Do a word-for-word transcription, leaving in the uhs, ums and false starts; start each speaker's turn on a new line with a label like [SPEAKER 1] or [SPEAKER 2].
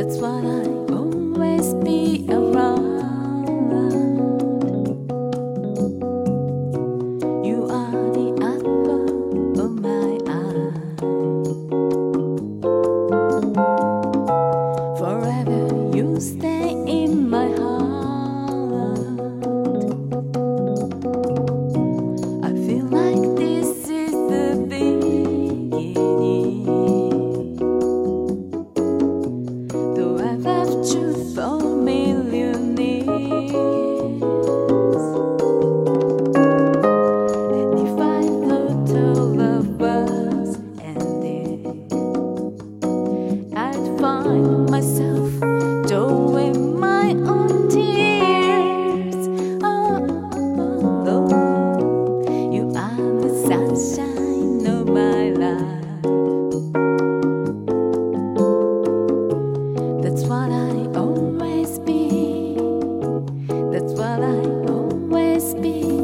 [SPEAKER 1] That's what I always be around. You are the apple of my eye. Forever you stay in my heart. I feel like this is the beginning. Though I've loved you for a million years, and if I thought our love was ending, I'd find myself doing my own tears. Oh, oh, oh, you are the sunshine of my life. That's what I always be. That's what I always be.